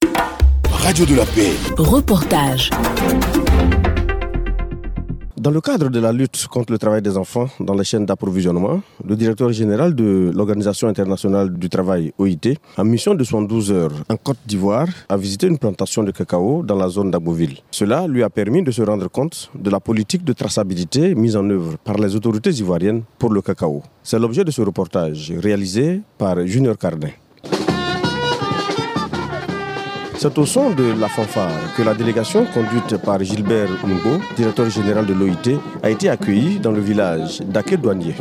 Radio de la Paix. Reportage. Dans le cadre de la lutte contre le travail des enfants dans les chaînes d'approvisionnement, le directeur général de l'Organisation internationale du travail, OIT, en mission de 72 heures en Côte d'Ivoire, a visité une plantation de cacao dans la zone d'Agboville. Cela lui a permis de se rendre compte de la politique de traçabilité mise en œuvre par les autorités ivoiriennes pour le cacao. C'est l'objet de ce reportage réalisé par Junior Cardin. C'est au son de la fanfare que la délégation conduite par Gilbert Ngo, directeur général de l'OIT, a été accueillie dans le village d'Aké-Douanier.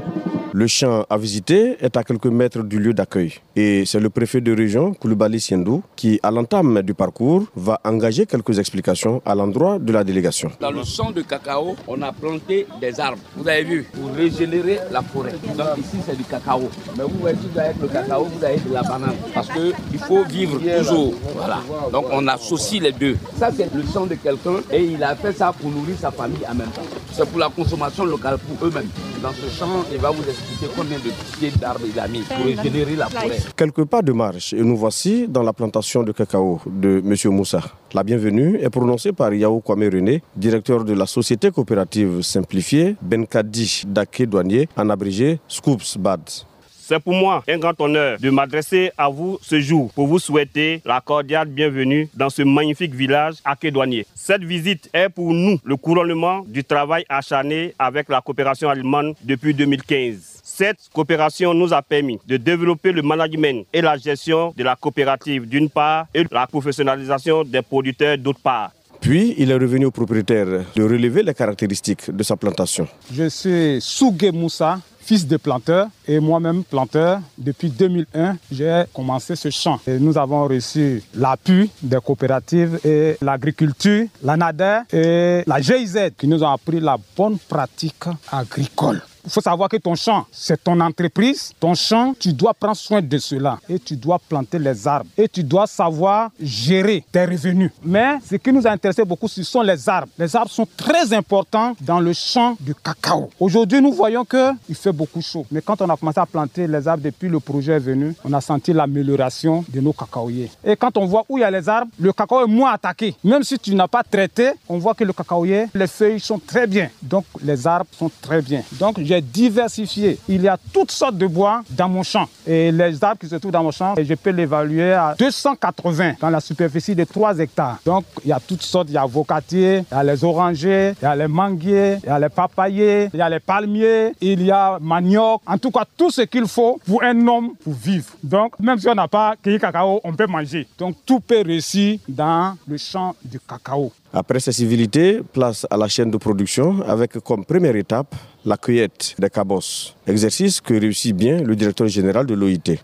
Le champ à visiter est à quelques mètres du lieu d'accueil. Et c'est le préfet de région, Koulibaly Siendou, qui, à l'entame du parcours, va engager quelques explications à l'endroit de la délégation. Dans le champ de cacao, on a planté des arbres. Vous avez vu, pour régénérer la forêt. Donc ici, c'est du cacao. Mais vous voyez, avec le cacao, vous avez de la banane. Parce qu'il faut vivre toujours. Voilà. Donc on associe les deux. Ça, c'est le champ de quelqu'un et il a fait ça pour nourrir sa famille en même temps. C'est pour la consommation locale pour eux-mêmes. Dans ce champ, il va vous expliquer combien de pieds d'arbres il a mis pour régénérer la forêt. Quelques pas de marche et nous voici dans la plantation de cacao de M. Moussa. La bienvenue est prononcée par Yao Kwame René, directeur de la société coopérative simplifiée Benkadi d'Aké-Douanier, en abrégé Scoops Bad. C'est pour moi un grand honneur de m'adresser à vous ce jour pour vous souhaiter la cordiale bienvenue dans ce magnifique village Aké-Douanier. Cette visite est pour nous le couronnement du travail acharné avec la coopération allemande depuis 2015. Cette coopération nous a permis de développer le management et la gestion de la coopérative d'une part et la professionnalisation des producteurs d'autre part. Puis, il est revenu au propriétaire de relever les caractéristiques de sa plantation. Je suis Sougué Moussa, fils de planteur et moi-même planteur. Depuis 2001, j'ai commencé ce champ. Et nous avons reçu l'appui des coopératives et l'agriculture, la NADER et la GIZ qui nous ont appris la bonne pratique agricole. Il faut savoir que ton champ, c'est ton entreprise. Ton champ, tu dois prendre soin de cela. Et tu dois planter les arbres. Et tu dois savoir gérer tes revenus. Mais ce qui nous a intéressé beaucoup, ce sont les arbres. Les arbres sont très importants dans le champ du cacao. Aujourd'hui, nous voyons qu'il fait beaucoup chaud. Mais quand on a commencé à planter les arbres depuis le projet est venu, on a senti l'amélioration de nos cacaoyers. Et quand on voit où il y a les arbres, le cacao est moins attaqué. Même si tu n'as pas traité, on voit que le cacaoyer, les feuilles sont très bien. Donc les arbres sont très bien. Donc j'ai diversifié. Il y a toutes sortes de bois dans mon champ. Et les arbres qui se trouvent dans mon champ, je peux l'évaluer à 280 dans la superficie de 3 hectares. Donc il y a toutes sortes. Il y a avocatiers, il y a les orangers, il y a les manguiers, il y a les papayers, il y a les palmiers, il y a manioc. En tout cas, tout ce qu'il faut pour un homme pour vivre. Donc même si on n'a pas cueilli cacao, on peut manger. Donc tout peut réussir dans le champ du cacao. Après ces civilités, place à la chaîne de production avec comme première étape la cueillette des cabosses. Exercice que réussit bien le directeur général de l'OIT.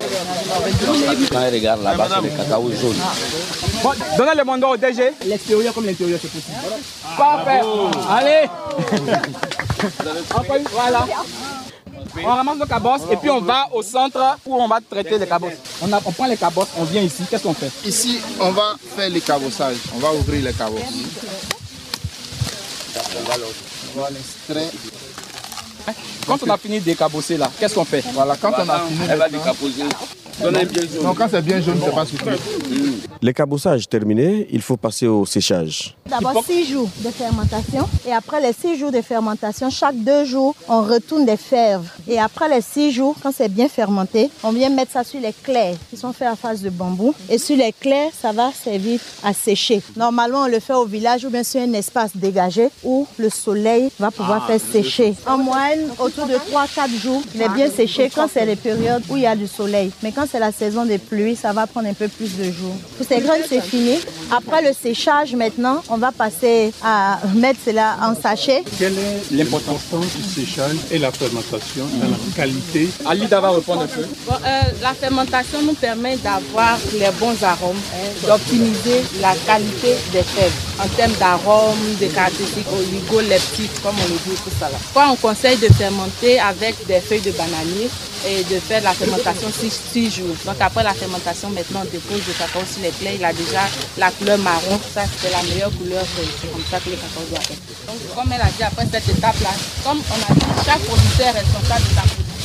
Quand il regarde là-bas, c'est le cacao jaune. Bon, donnez le mandat au DG. L'extérieur comme l'intérieur, c'est possible. Parfait. Allez. Voilà. On ramasse nos cabosses et puis on va au centre où on va traiter les cabosses. On prend les cabosses, on vient ici, qu'est-ce qu'on fait? Ici, on va faire les cabossages. On va ouvrir les cabosses. On va l'extraire. Quand on a fini de décabosser là, qu'est-ce qu'on fait? Voilà, quand on a fini, elle va décabosser. Donc quand c'est bien jaune, c'est pas suffisant. Les cabossages terminés, il faut passer au séchage. D'abord 6 jours de fermentation et après les 6 jours de fermentation, chaque 2 jours, on retourne les fèves. Et après les 6 jours, quand c'est bien fermenté, on vient mettre ça sur les clairs qui sont faits à face de bambou. Et sur les clairs, ça va servir à sécher. Normalement, on le fait au village ou bien sur un espace dégagé où le soleil va pouvoir faire sécher. En moyenne, autour de 3-4 jours, il est bien séché quand c'est les périodes où il y a du soleil. Mais quand c'est la saison des pluies, ça va prendre un peu plus de jours. Pour ces graines, c'est fini. Après le séchage, maintenant, on va passer à mettre cela en sachet. Quelle est l'importance du séchage et la fermentation dans la qualité? Alida va répondre un peu. La fermentation nous permet d'avoir les bons arômes, d'optimiser la qualité des fèves en termes d'arômes, de caractéristiques oligoleptiques, comme on le dit tout ça là. Quand on conseille de fermenter avec des feuilles de bananier et de faire la fermentation 6 jours. Donc après la fermentation, maintenant on dépose le cacao sur les clairs, il a déjà la couleur marron, ça c'est la meilleure couleur, c'est comme ça que le cacao doit être. Donc comme elle a dit, après cette étape-là, comme on a dit, chaque producteur est responsable de sa production.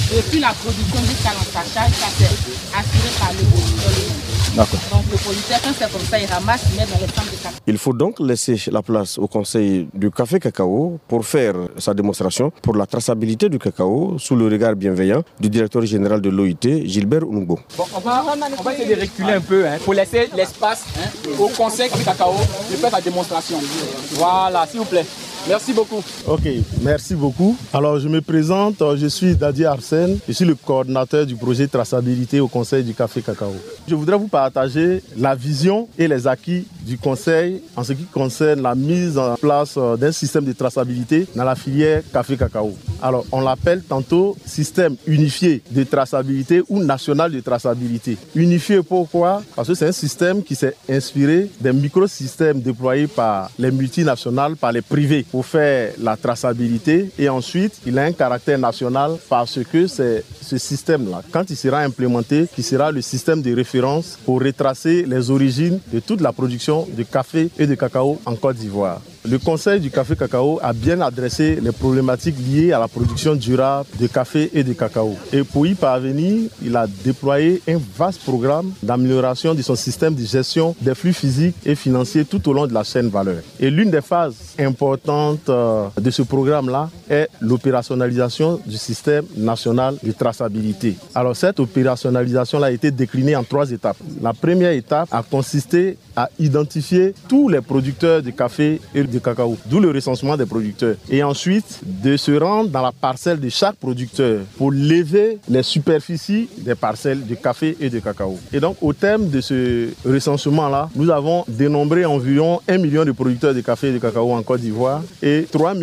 Depuis la production jusqu'à l'ensachage, ça c'est assuré par le producteur lui-même. D'accord. Donc le producteur, quand c'est comme ça, il ramasse, il met dans les centres de café. Il faut donc laisser la place au conseil du café cacao pour faire sa démonstration pour la traçabilité du cacao sous le regard bienveillant du directeur général de l'OIT, Gilbert Ounoubo. Bon, on va essayer de reculer un peu pour laisser l'espace au conseil café cacao de faire sa démonstration. Voilà, s'il vous plaît. Merci beaucoup. Ok, merci beaucoup. Alors je me présente, je suis Dadi Arsène, je suis le coordinateur du projet traçabilité au Conseil du Café Cacao. Je voudrais vous partager la vision et les acquis du Conseil en ce qui concerne la mise en place d'un système de traçabilité dans la filière Café Cacao. Alors on l'appelle tantôt système unifié de traçabilité ou national de traçabilité. Unifié pourquoi? Parce que c'est un système qui s'est inspiré des microsystèmes déployés par les multinationales, par les privés, pour faire la traçabilité, et ensuite il a un caractère national parce que c'est ce système-là, quand il sera implémenté, qui sera le système de référence pour retracer les origines de toute la production de café et de cacao en Côte d'Ivoire. Le Conseil du Café Cacao a bien adressé les problématiques liées à la production durable de café et de cacao. Et pour y parvenir, il a déployé un vaste programme d'amélioration de son système de gestion des flux physiques et financiers tout au long de la chaîne valeur. Et l'une des phases importantes de ce programme-là est l'opérationnalisation du système national de traçabilité. Alors cette opérationnalisation-là a été déclinée en 3 étapes. La première étape a consisté à identifier tous les producteurs de café et de cacao, d'où le recensement des producteurs. Et ensuite, de se rendre dans la parcelle de chaque producteur pour lever les superficies des parcelles de café et de cacao. Et donc, au terme de ce recensement-là, nous avons dénombré environ 1 million de producteurs de café et de cacao en Côte d'Ivoire et 3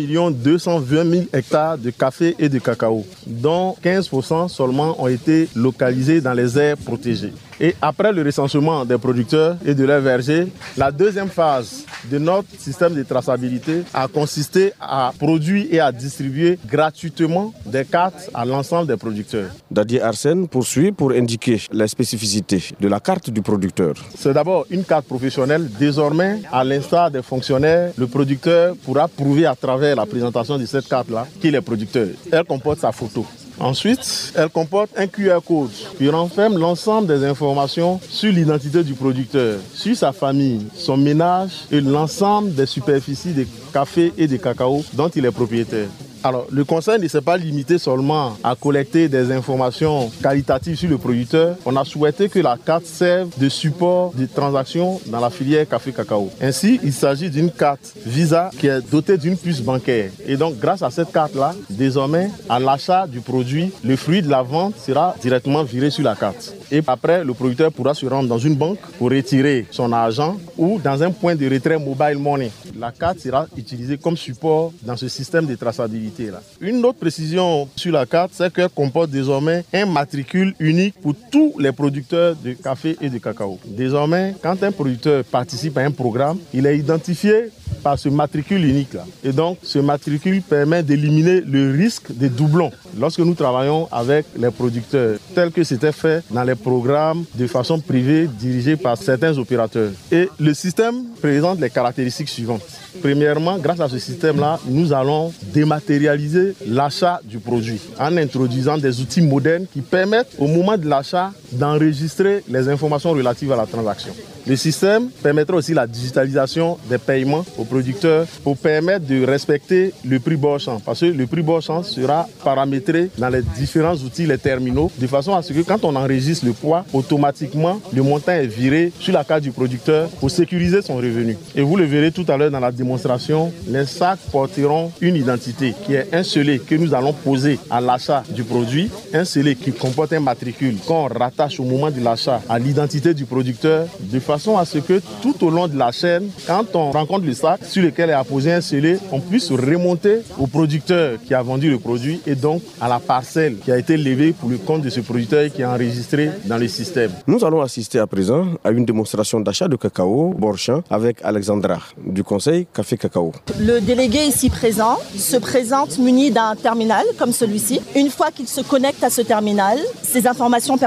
220 000 hectares de café et de cacao, dont 15% seulement ont été localisés dans les aires protégées. Et après le recensement des producteurs et de leurs vergers, la deuxième phase de notre système de traçabilité a consisté à produire et à distribuer gratuitement des cartes à l'ensemble des producteurs. Dadi Arsène poursuit pour indiquer les spécificités de la carte du producteur. C'est d'abord une carte professionnelle. Désormais, à l'instar des fonctionnaires, le producteur pourra prouver à travers la présentation de cette carte-là qu'il est producteur. Elle comporte sa photo. Ensuite, elle comporte un QR code qui renferme l'ensemble des informations sur l'identité du producteur, sur sa famille, son ménage et l'ensemble des superficies de café et de cacao dont il est propriétaire. Alors, le conseil ne s'est pas limité seulement à collecter des informations qualitatives sur le producteur. On a souhaité que la carte serve de support de transaction dans la filière café-cacao. Ainsi, il s'agit d'une carte Visa qui est dotée d'une puce bancaire. Et donc, grâce à cette carte-là, désormais, à l'achat du produit, le fruit de la vente sera directement viré sur la carte. Et après, le producteur pourra se rendre dans une banque pour retirer son argent ou dans un point de retrait mobile money. La carte sera utilisée comme support dans ce système de traçabilité. Une autre précision sur la carte, c'est qu'elle comporte désormais un matricule unique pour tous les producteurs de café et de cacao. Désormais, quand un producteur participe à un programme, il est identifié par ce matricule unique-là. Et donc, ce matricule permet d'éliminer le risque des doublons lorsque nous travaillons avec les producteurs, tel que c'était fait dans les programmes de façon privée dirigés par certains opérateurs. Et le système présente les caractéristiques suivantes. Premièrement, grâce à ce système-là, nous allons dématérialiser l'achat du produit en introduisant des outils modernes qui permettent au moment de l'achat d'enregistrer les informations relatives à la transaction. Le système permettra aussi la digitalisation des paiements aux producteurs pour permettre de respecter le prix bord champ, parce que le prix bord champ sera paramétré dans les différents outils, les terminaux, de façon à ce que quand on enregistre le poids, automatiquement le montant est viré sur la carte du producteur pour sécuriser son revenu. Et vous le verrez tout à l'heure dans la démonstration, les sacs porteront une identité qui est un scellé que nous allons poser à l'achat du produit, un scellé qui comporte un matricule qu'on rattache au moment de l'achat à l'identité du producteur, de façon à ce que tout au long de la chaîne, quand on rencontre le sac sur lequel est apposé un scellé, on puisse remonter au producteur qui a vendu le produit et donc à la parcelle qui a été levée pour le compte de ce producteur qui est enregistré dans le système. Nous allons assister à présent à une démonstration d'achat de cacao bord-champ avec Alexandra du Conseil Café Cacao. Le délégué ici présent se présente muni d'un terminal comme celui-ci. Une fois qu'il se connecte à ce terminal, ses informations personnelles s'affichent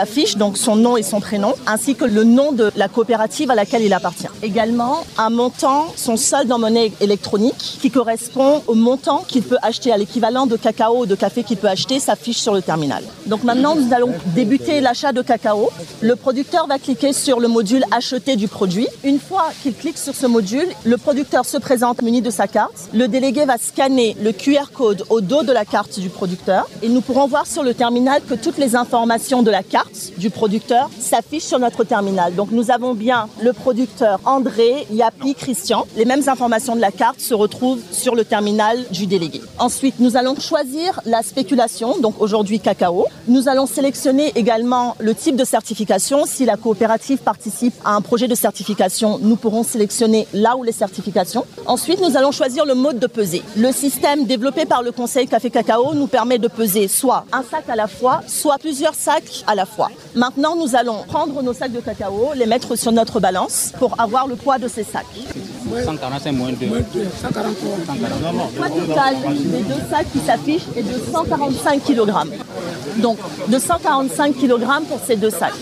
s'affiche, donc son nom et son prénom, ainsi que le nom de la coopérative à laquelle il appartient. Également, un montant, son solde en monnaie électronique, qui correspond au montant qu'il peut acheter, à l'équivalent de cacao ou de café qu'il peut acheter, s'affiche sur le terminal. Donc maintenant, nous allons débuter l'achat de cacao. Le producteur va cliquer sur le module acheter du produit. Une fois qu'il clique sur ce module, le producteur se présente muni de sa carte. Le délégué va scanner le QR code au dos de la carte du producteur et nous pourrons voir sur le terminal que toutes les informations de la carte du producteur s'affichent sur notre terminal. Donc nous avons bien le producteur André, Yapi, Christian. Les mêmes informations de la carte se retrouvent sur le terminal du délégué. Ensuite, nous allons choisir la spéculation, donc aujourd'hui cacao. Nous allons sélectionner également le type de certification. Si la coopérative participe à un projet de certification, nous pourrons sélectionner là où les certifications. Ensuite, nous allons choisir le mode de pesée. Le système développé par le Conseil Café Cacao nous permet de peser soit un sac à la fois, soit plusieurs sacs à la fois. Maintenant, nous allons prendre nos sacs de cacao, les mettre sur notre balance pour avoir le poids de ces sacs. 145 moins 2. 143. Le poids total des deux sacs qui s'affichent est de 145 kg. Donc, de 145 kg pour ces deux sacs.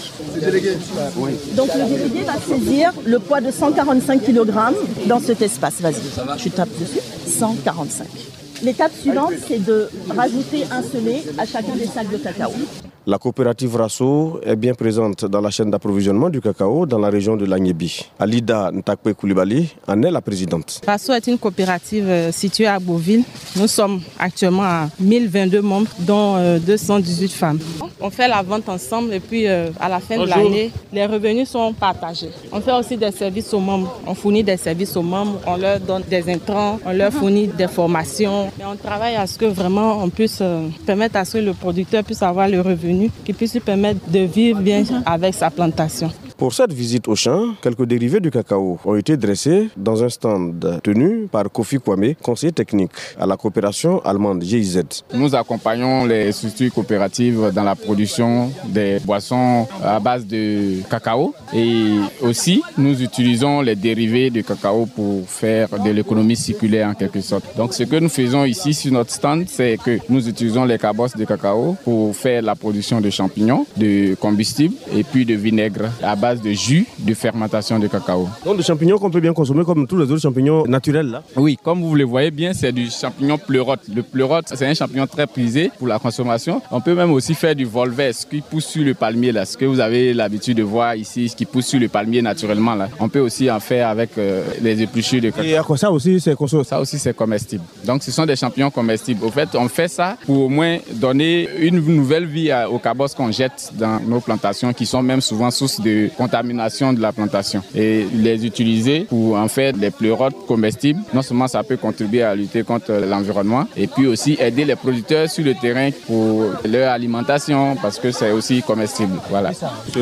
Donc, le délégué va saisir le poids de 145 kg dans cet espace. Vas-y, tu tapes dessus. 145. L'étape suivante, c'est de rajouter un selet à chacun des sacs de cacao. La coopérative Rasso est bien présente dans la chaîne d'approvisionnement du cacao dans la région de l'Agnébi. Alida Ntakwe Koulibaly en est la présidente. Rasso est une coopérative située à Beauville. Nous sommes actuellement à 1022 membres, dont 218 femmes. On fait la vente ensemble et puis à la fin de l'année, les revenus sont partagés. On fait aussi des services aux membres. On fournit des services aux membres, on leur donne des intrants, on leur fournit des formations. Et on travaille à ce que vraiment on puisse permettre à ce que le producteur puisse avoir le revenu qui puisse lui permettre de vivre bien avec sa plantation. Pour cette visite au champ, quelques dérivés du cacao ont été dressés dans un stand tenu par Kofi Kwame, conseiller technique à la coopération allemande GIZ. Nous accompagnons les structures coopératives dans la production des boissons à base de cacao et aussi nous utilisons les dérivés de cacao pour faire de l'économie circulaire en quelque sorte. Donc ce que nous faisons ici sur notre stand, c'est que nous utilisons les cabosses de cacao pour faire la production de champignons, de combustible et puis de vinaigre à base de jus de fermentation de cacao. Donc des champignons qu'on peut bien consommer comme tous les autres champignons naturels là? Oui, comme vous le voyez bien, c'est du champignon pleurote. Le pleurote, c'est un champignon très prisé pour la consommation. On peut même aussi faire du volvet, ce qui pousse sur le palmier là, ce que vous avez l'habitude de voir ici, ce qui pousse sur le palmier naturellement là. On peut aussi en faire avec les épluchures de cacao. Et à quoi ça aussi c'est consommé? Ça aussi c'est comestible. Donc ce sont des champignons comestibles. Au fait, on fait ça pour au moins donner une nouvelle vie aux cabosses qu'on jette dans nos plantations qui sont même souvent source de contamination de la plantation et les utiliser pour en faire des pleurotes comestibles. Non seulement ça peut contribuer à lutter contre l'environnement et puis aussi aider les producteurs sur le terrain pour leur alimentation parce que c'est aussi comestible. Voilà.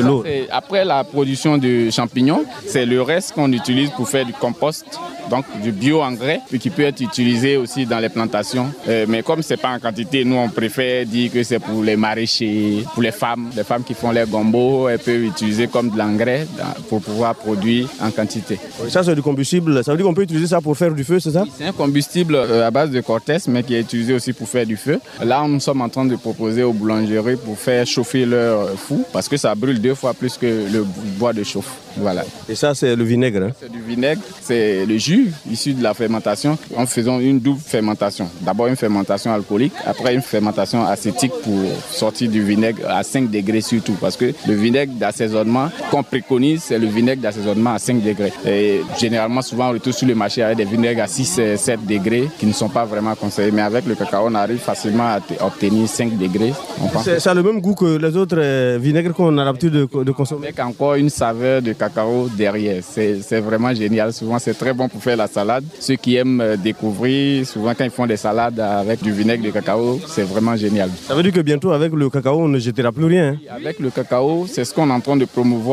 Après la production de champignons, c'est le reste qu'on utilise pour faire du compost, donc du bio-engrais, puis qui peut être utilisé aussi dans les plantations. Mais comme c'est pas en quantité, nous on préfère dire que c'est pour les maraîchers, pour les femmes qui font les gombo, elles peuvent utiliser comme de l'engrais pour pouvoir produire en quantité. Ça c'est du combustible, ça veut dire qu'on peut utiliser ça pour faire du feu, c'est ça? C'est un combustible à base de cortèse mais qui est utilisé aussi pour faire du feu. Là nous sommes en train de proposer aux boulangeries pour faire chauffer leur four parce que ça brûle 2 fois plus que le bois de chauffe. Voilà. Et ça c'est le vinaigre hein? C'est du vinaigre, c'est le jus issu de la fermentation. En faisant une double fermentation. D'abord une fermentation alcoolique, après une fermentation acétique pour sortir du vinaigre à 5 degrés surtout parce que le vinaigre d'assaisonnement qu'on préconise, c'est le vinaigre d'assaisonnement à 5 degrés. Et généralement, souvent, on retrouve sur le marché avec des vinaigres à 6 et 7 degrés qui ne sont pas vraiment conseillés. Mais avec le cacao, on arrive facilement à obtenir 5 degrés. Ça a le même goût que les autres vinaigres qu'on a l'habitude de consommer? Avec encore une saveur de cacao derrière. C'est vraiment génial. Souvent, c'est très bon pour faire la salade. Ceux qui aiment découvrir, souvent quand ils font des salades avec du vinaigre de cacao, c'est vraiment génial. Ça veut dire que bientôt, avec le cacao, on ne jettera plus rien hein? Avec le cacao, c'est ce qu'on est en train de promouvoir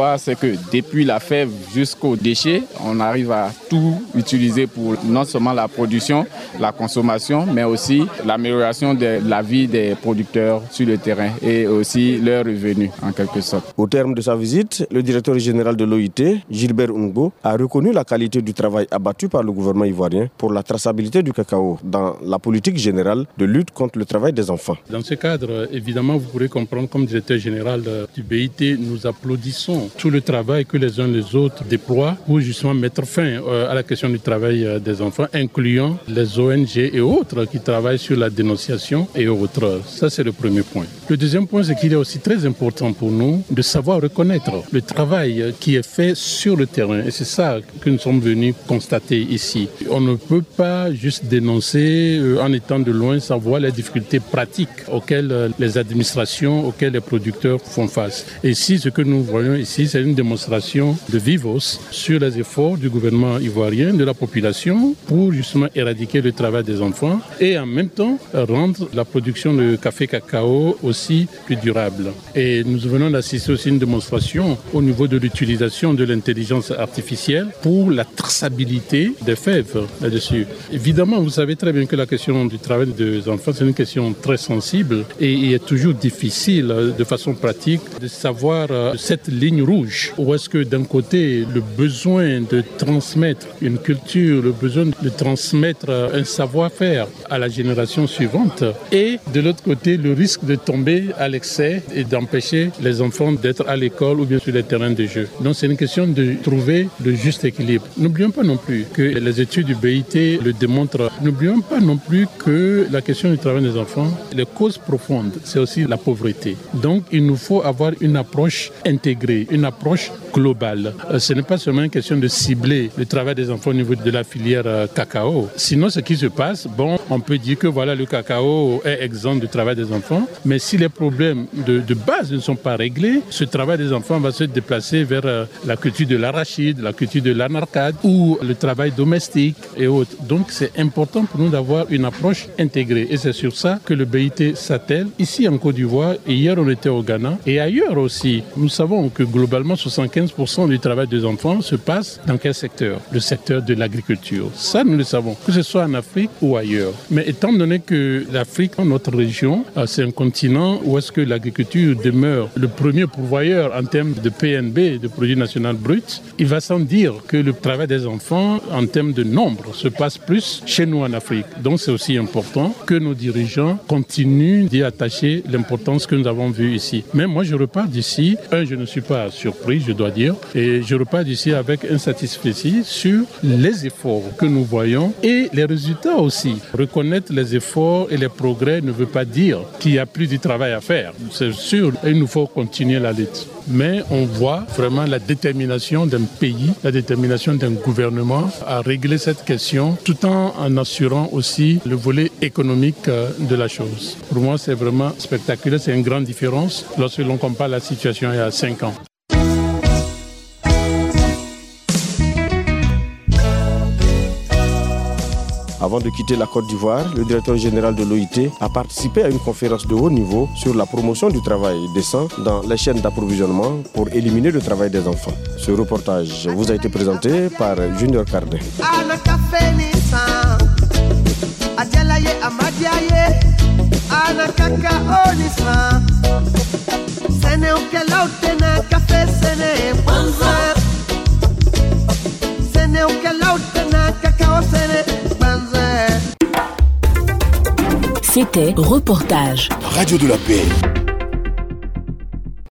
voit, c'est que depuis la fève jusqu'aux déchets, on arrive à tout utiliser pour non seulement la production, la consommation, mais aussi l'amélioration de la vie des producteurs sur le terrain et aussi leurs revenus en quelque sorte. Au terme de sa visite, le directeur général de l'OIT, Gilbert Ungbo, a reconnu la qualité du travail abattu par le gouvernement ivoirien pour la traçabilité du cacao dans la politique générale de lutte contre le travail des enfants. Dans ce cadre, évidemment, vous pourrez comprendre, comme directeur général du BIT, nous applaudissons tout le travail que les uns les autres déploient pour justement mettre fin à la question du travail des enfants, incluant les ONG et autres qui travaillent sur la dénonciation et autres. Ça, c'est le premier point. Le deuxième point, c'est qu'il est aussi très important pour nous de savoir reconnaître le travail qui est fait sur le terrain. Et c'est ça que nous sommes venus constater ici. On ne peut pas juste dénoncer en étant de loin sans voir les difficultés pratiques auxquelles les administrations, auxquelles les producteurs font face. Et ici, ce que nous voyons ici, c'est une démonstration de vivos sur les efforts du gouvernement ivoirien, de la population, pour justement éradiquer le travail des enfants et en même temps rendre la production de café-cacao aussi plus durable. Et nous venons d'assister aussi à une démonstration au niveau de l'utilisation de l'intelligence artificielle pour la traçabilité des fèves là-dessus. Évidemment, vous savez très bien que la question du travail des enfants, c'est une question très sensible et il est toujours difficile de façon pratique de savoir cette ligne rouge. Où est-ce que d'un côté, le besoin de transmettre une culture, le besoin de transmettre un savoir-faire à la génération suivante et de l'autre côté, le risque de tomber à l'excès et d'empêcher les enfants d'être à l'école ou bien sur les terrains de jeu. Donc c'est une question de trouver le juste équilibre. N'oublions pas non plus que les études du BIT le démontrent. N'oublions pas non plus que la question du travail des enfants, les causes profondes, c'est aussi la pauvreté. Donc il nous faut avoir une approche intégrée, une approche globale. Ce n'est pas seulement une question de cibler le travail des enfants au niveau de la filière cacao. Sinon, ce qui se passe, on peut dire que voilà, le cacao est exempt du travail des enfants, mais si les problèmes de base ne sont pas réglés, ce travail des enfants va se déplacer vers la culture de l'arachide, la culture de l'anarcade ou le travail domestique et autres. Donc c'est important pour nous d'avoir une approche intégrée et c'est sur ça que le BIT s'attelle ici en Côte d'Ivoire et hier on était au Ghana et ailleurs aussi. Nous savons que globalement 75% du travail des enfants se passe dans quel secteur? Le secteur de l'agriculture. Ça nous le savons, que ce soit en Afrique ou ailleurs. Mais étant donné que l'Afrique, notre région, c'est un continent où est-ce que l'agriculture demeure le premier pourvoyeur en termes de PNB, de produit national brut, il va sans dire que le travail des enfants en termes de nombre se passe plus chez nous en Afrique. Donc c'est aussi important que nos dirigeants continuent d'y attacher l'importance que nous avons vue ici. Mais moi je repars d'ici, je ne suis pas surpris, je dois dire, et je repars d'ici avec un satisfait sur les efforts que nous voyons et les résultats aussi. Reconnaître les efforts et les progrès ne veut pas dire qu'il n'y a plus de travail à faire. C'est sûr, il nous faut continuer la lutte. Mais on voit vraiment la détermination d'un pays, la détermination d'un gouvernement à régler cette question tout en assurant aussi le volet économique de la chose. Pour moi, c'est vraiment spectaculaire, c'est une grande différence lorsque l'on compare la situation il y a 5 ans. Avant de quitter la Côte d'Ivoire, le directeur général de l'OIT a participé à une conférence de haut niveau sur la promotion du travail décent dans les chaînes d'approvisionnement pour éliminer le travail des enfants. Ce reportage vous a été présenté par Junior Cardin. C'était Reportage. Radio de la Paix.